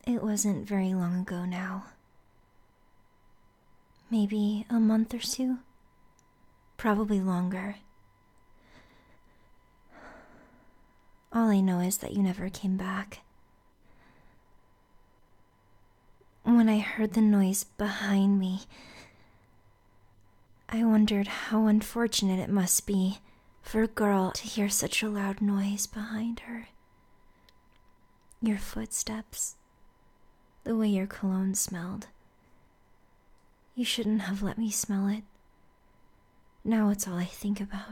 It wasn't very long ago now. Maybe a month or two? Probably longer. All I know is that you never came back. When I heard the noise behind me, I wondered how unfortunate it must be for a girl to hear such a loud noise behind her. Your footsteps, the way your cologne smelled. You shouldn't have let me smell it. Now it's all I think about.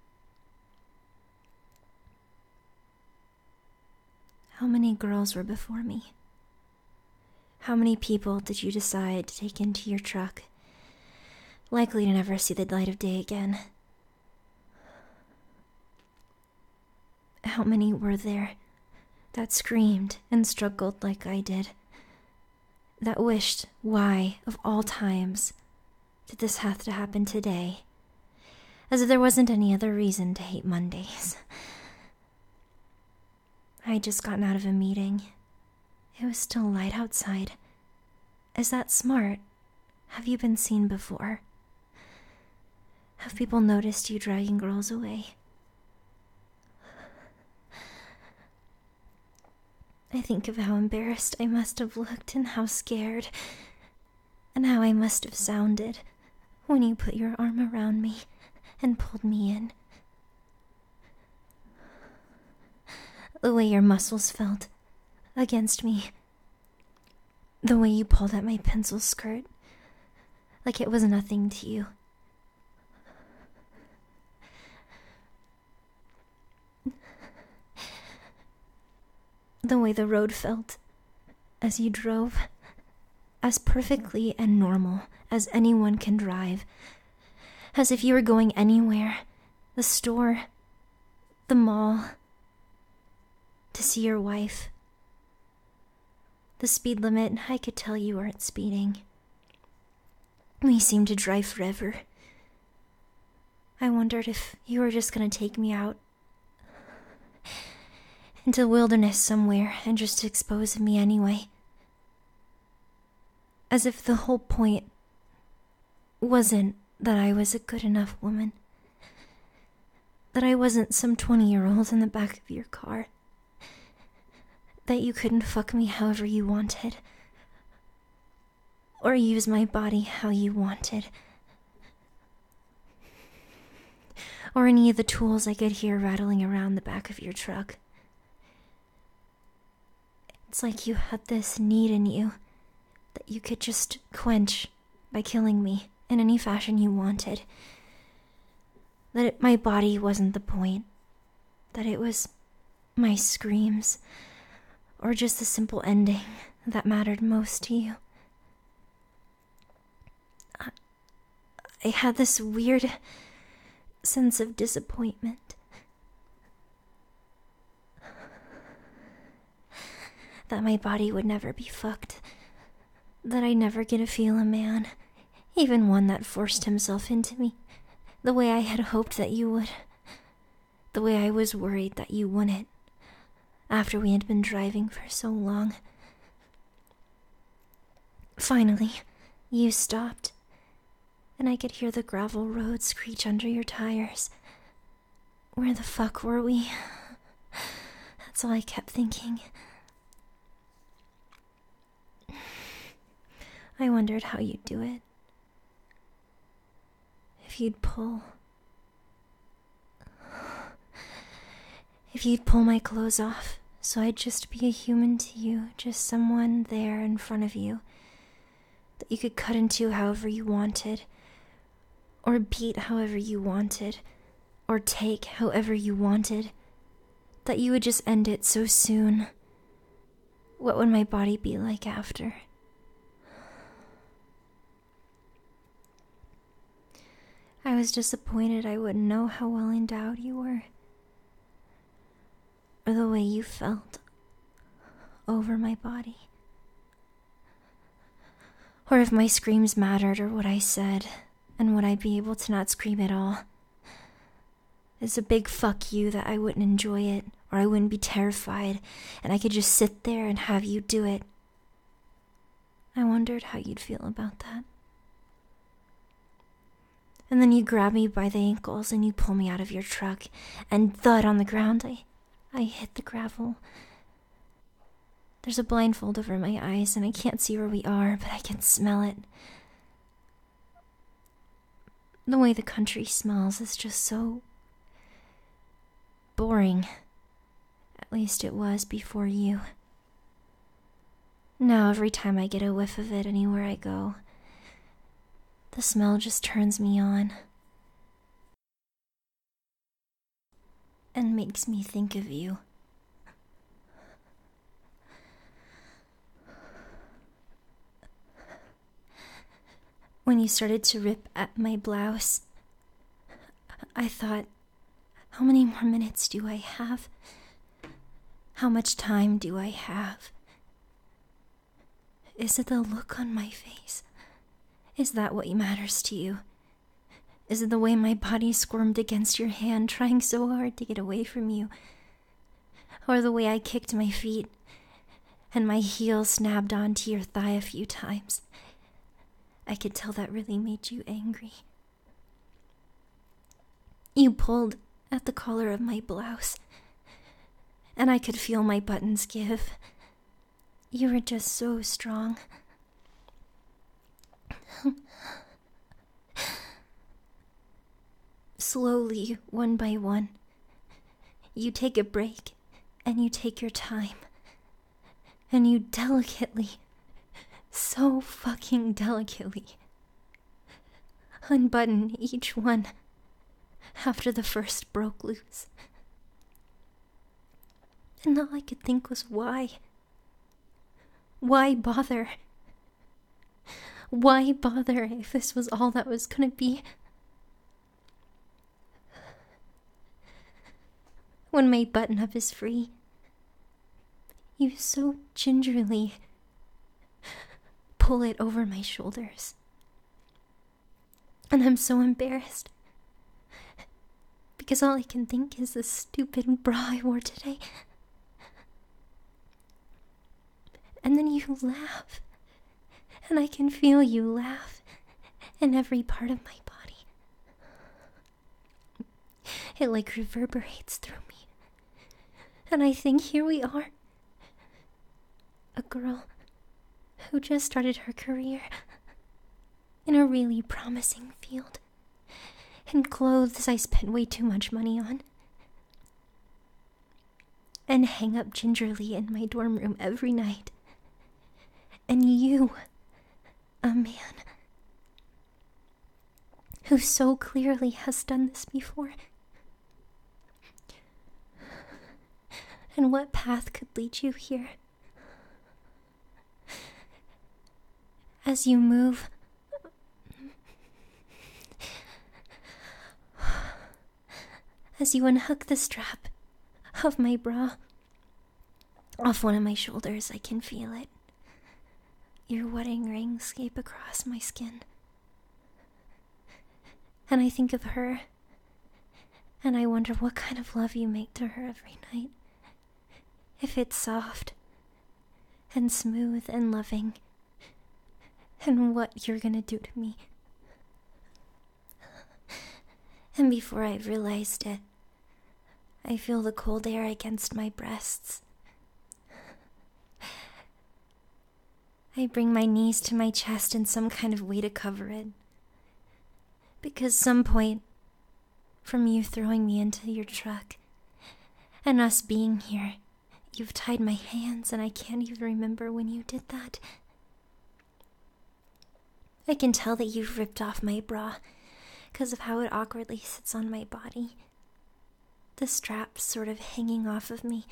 How many girls were before me? How many people did you decide to take into your truck, likely to never see the light of day again? How many were there that screamed and struggled like I did, that wished, why, of all times, did this have to happen today? As if there wasn't any other reason to hate Mondays. I had just gotten out of a meeting. It was still light outside. Is that smart? Have you been seen before? Have people noticed you dragging girls away? I think of how embarrassed I must have looked and how scared, and how I must have sounded when you put your arm around me and pulled me in. The way your muscles felt against me. The way you pulled at my pencil skirt, like it was nothing to you. The way the road felt as you drove, as perfectly and normal as anyone can drive, as if you were going anywhere, the store, the mall, to see your wife. The speed limit, I could tell you weren't speeding. We seemed to drive forever. I wondered if you were just gonna take me out into the wilderness somewhere and just dispose of me anyway. As if the whole point wasn't that I was a good enough woman. That I wasn't some 20-year-old in the back of your car. That you couldn't fuck me however you wanted. Or use my body how you wanted. Or any of the tools I could hear rattling around the back of your truck. It's like you had this need in you that you could just quench by killing me in any fashion you wanted. That my body wasn't the point. That it was my screams, or just the simple ending that mattered most to you. I had this weird sense of disappointment. That my body would never be fucked. That I'd never get to feel a man, even one that forced himself into me, the way I had hoped that you would. The way I was worried that you wouldn't, after we had been driving for so long. Finally, you stopped, and I could hear the gravel road screech under your tires. Where the fuck were we? That's all I kept thinking. I wondered how you'd do it. If you'd pull my clothes off, so I'd just be a human to you, just someone there in front of you, that you could cut into however you wanted, or beat however you wanted, or take however you wanted, that you would just end it so soon. What would my body be like after? I was disappointed I wouldn't know how well endowed you were. Or the way you felt over my body. Or if my screams mattered or what I said, and would I be able to not scream at all. It's a big fuck you that I wouldn't enjoy it, or I wouldn't be terrified, and I could just sit there and have you do it, I wondered how you'd feel about that. And then you grab me by the ankles and you pull me out of your truck, and thud on the ground, I hit the gravel. There's a blindfold over my eyes and I can't see where we are, but I can smell it. The way the country smells is just so boring. At least it was before you. Now every time I get a whiff of it anywhere I go, the smell just turns me on and makes me think of you. When you started to rip at my blouse, I thought, how many more minutes do I have? How much time do I have? Is it the look on my face? Is that what matters to you? Is it the way my body squirmed against your hand, trying so hard to get away from you? Or the way I kicked my feet and my heel snapped onto your thigh a few times? I could tell that really made you angry. You pulled at the collar of my blouse, and I could feel my buttons give. You were just so strong. Slowly, one by one, you take a break, and you take your time, and you delicately, so fucking delicately, unbutton each one after the first broke loose. And all I could think was why? Why bother? Why bother if this was all that was gonna be? When my button-up is free, you so gingerly pull it over my shoulders. And I'm so embarrassed, because all I can think is the stupid bra I wore today. And then you laugh, and I can feel you laugh in every part of my body. It like reverberates through me. And I think here we are, a girl who just started her career in a really promising field, in clothes I spent way too much money on, and hang up gingerly in my dorm room every night. And you, a man who so clearly has done this before. And what path could lead you here? As you move, as you unhook the strap of my bra off one of my shoulders, I can feel it. Your wedding ring escape across my skin. And I think of her, and I wonder what kind of love you make to her every night. If it's soft, and smooth, and loving, and what you're gonna do to me. And before I realized it, I feel the cold air against my breasts. I bring my knees to my chest in some kind of way to cover it. Because some point, from you throwing me into your truck, and us being here, you've tied my hands and I can't even remember when you did that. I can tell that you've ripped off my bra because of how it awkwardly sits on my body. The strap sort of hanging off of me.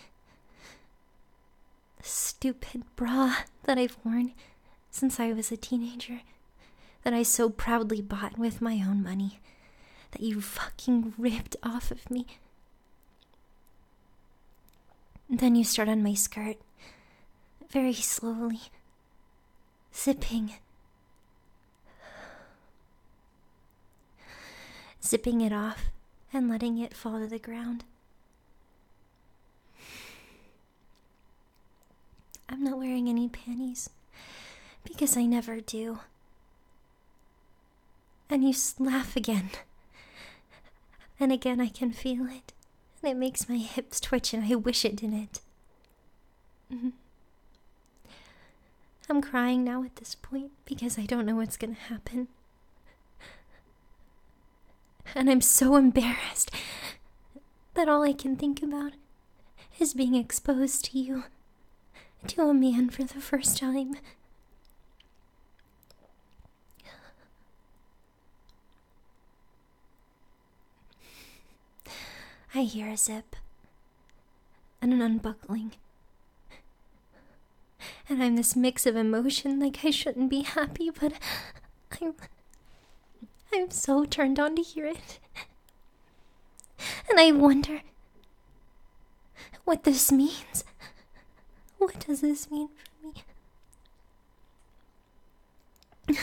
The stupid bra that I've worn since I was a teenager, that I so proudly bought with my own money, that you fucking ripped off of me. Then you start on my skirt, very slowly, zipping it off and letting it fall to the ground. I'm not wearing any panties because I never do. And you laugh again. And again I can feel it. And it makes my hips twitch and I wish it didn't. I'm crying now at this point because I don't know what's gonna happen. And I'm so embarrassed that all I can think about is being exposed to you, to a man for the first time. I hear a zip and an unbuckling. And I'm this mix of emotion, like I shouldn't be happy, but I'm so turned on to hear it. And I wonder what this means. What does this mean for me?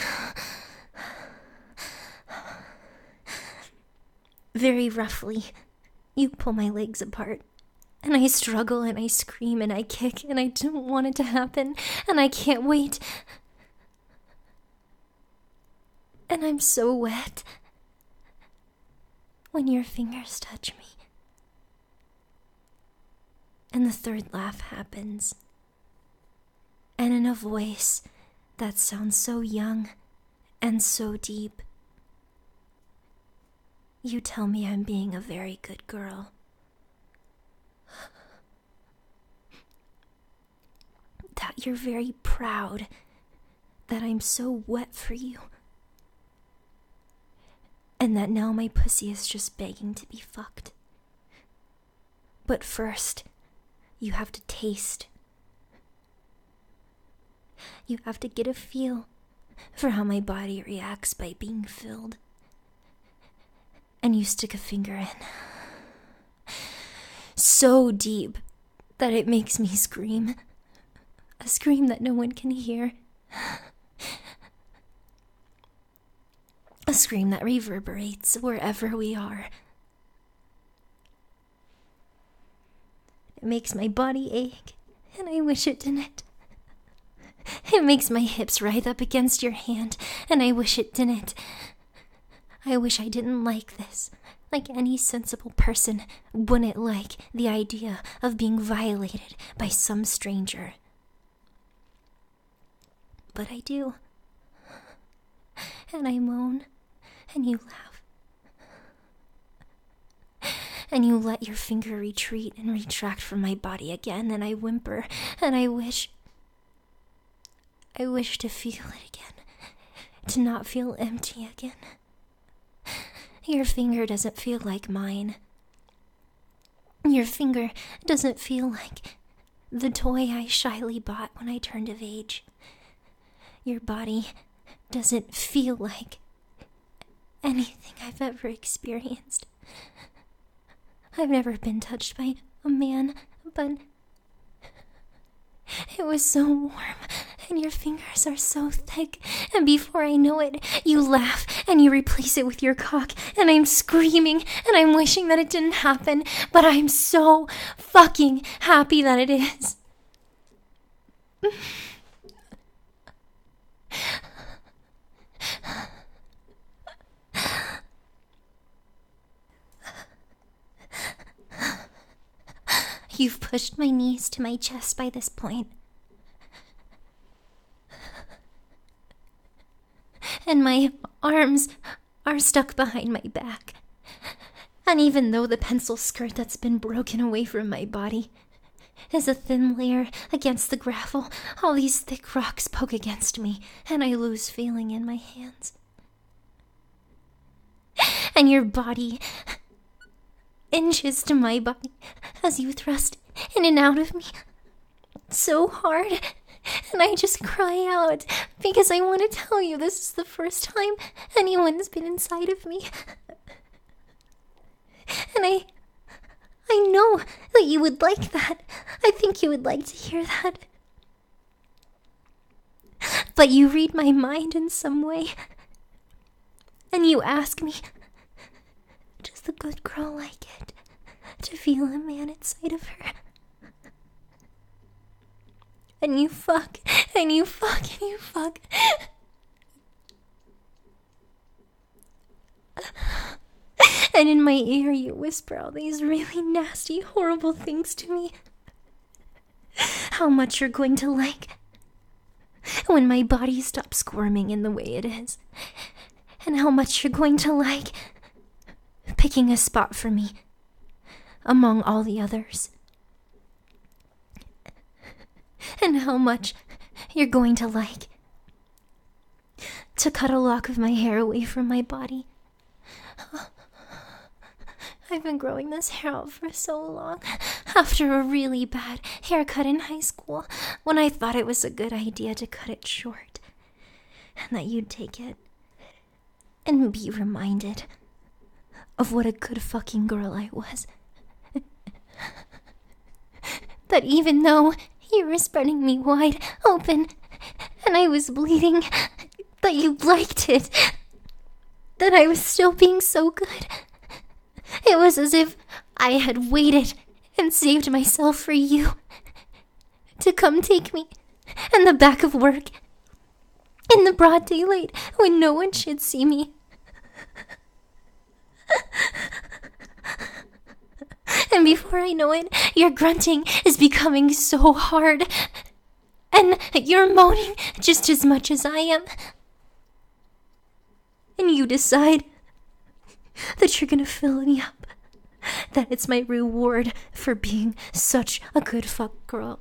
Very roughly, you pull my legs apart. And I struggle and I scream and I kick and I don't want it to happen and I can't wait. And I'm so wet when your fingers touch me. And the third laugh happens. And in a voice that sounds so young and so deep, you tell me I'm being a very good girl. That you're very proud that I'm so wet for you. And that now my pussy is just begging to be fucked. But first, you have to taste. You have to get a feel for how my body reacts by being filled. And you stick a finger in. So deep that it makes me scream. A scream that no one can hear. A scream that reverberates wherever we are. It makes my body ache, and I wish it didn't. It makes my hips writhe up against your hand, and I wish it didn't. I wish I didn't like this, like any sensible person wouldn't like the idea of being violated by some stranger. But I do. And I moan, and you laugh. And you let your finger retreat and retract from my body again, and I whimper, and I wish to feel it again, to not feel empty again. Your finger doesn't feel like mine. Your finger doesn't feel like the toy I shyly bought when I turned of age. Your body doesn't feel like anything I've ever experienced. I've never been touched by a man, but it was so warm, and your fingers are so thick, and before I know it, you laugh, and you replace it with your cock, and I'm screaming, and I'm wishing that it didn't happen, but I'm so fucking happy that it is. You've pushed my knees to my chest by this point. And my arms are stuck behind my back. And even though the pencil skirt that's been broken away from my body is a thin layer against the gravel, all these thick rocks poke against me, and I lose feeling in my hands. And your body inches to my body as you thrust in and out of me so hard, and I just cry out because I want to tell you this is the first time anyone's been inside of me. And I know that you would like that. I think you would like to hear that. But you read my mind in some way, and you ask me, does the good girl like it to feel a man inside of her? And you fuck, and you fuck, and you fuck. And in my ear you whisper all these really nasty, horrible things to me. How much you're going to like when my body stops squirming in the way it is. And how much you're going to like picking a spot for me among all the others. And how much you're going to like to cut a lock of my hair away from my body. I've been growing this hair out for so long, after a really bad haircut in high school, when I thought it was a good idea to cut it short, and that you'd take it and be reminded of what a good fucking girl I was. That even though you were spreading me wide open and I was bleeding, that you liked it, that I was still being so good. It was as if I had waited and saved myself for you to come take me in the back of work in the broad daylight when no one should see me. And before I know it, your grunting is becoming so hard, and you're moaning just as much as I am. And you decide that you're gonna fill me up, that it's my reward for being such a good fuck girl.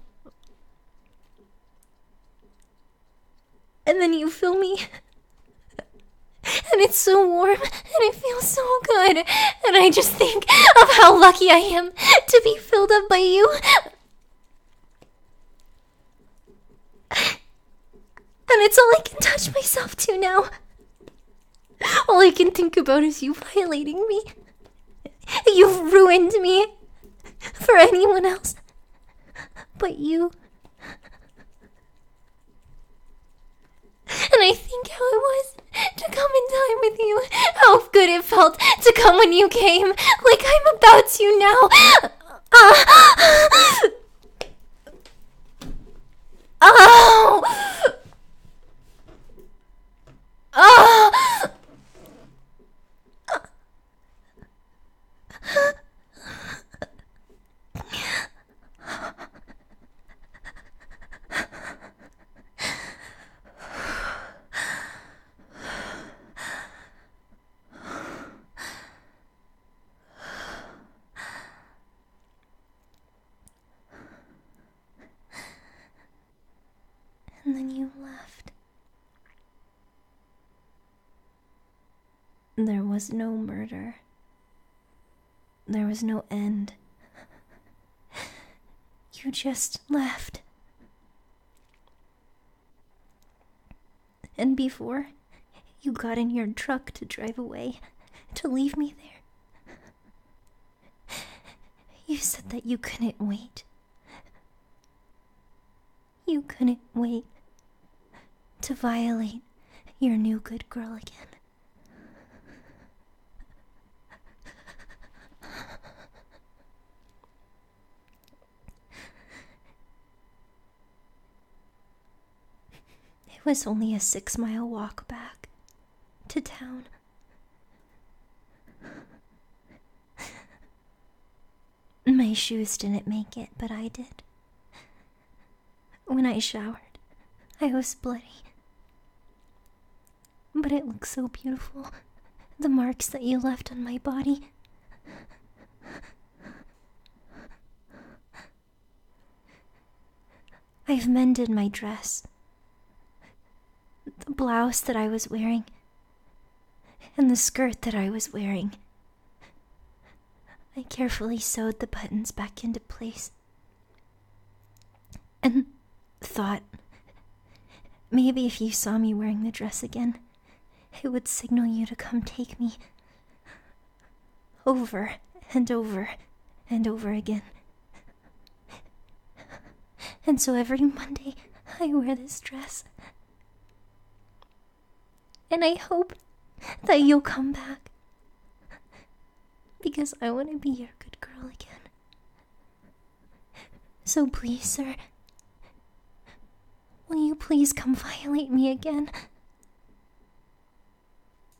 And then you fill me, and it's so warm, and it feels so good, and I just think of how lucky I am to be filled up by you. And it's all I can touch myself to now. All I can think about is you violating me. You've ruined me for anyone else but you. And I think how it was to come in time with you. How good it felt to come when you came, like I'm about to now. Oh! Oh! And then you left. There was no murder. There was no end. You just left. And before you got in your truck to drive away, to leave me there, you said that you couldn't wait. You couldn't wait to violate your new good girl again. It was only a 6-mile walk back to town. My shoes didn't make it, but I did. When I showered, I was bloody. But it looked so beautiful, the marks that you left on my body. I've mended my dress, the blouse that I was wearing, and the skirt that I was wearing. I carefully sewed the buttons back into place and thought maybe if you saw me wearing the dress again, it would signal you to come take me over and over and over again. And so every Monday I wear this dress. And I hope that you'll come back, because I want to be your good girl again. So please, sir, please come violate me again?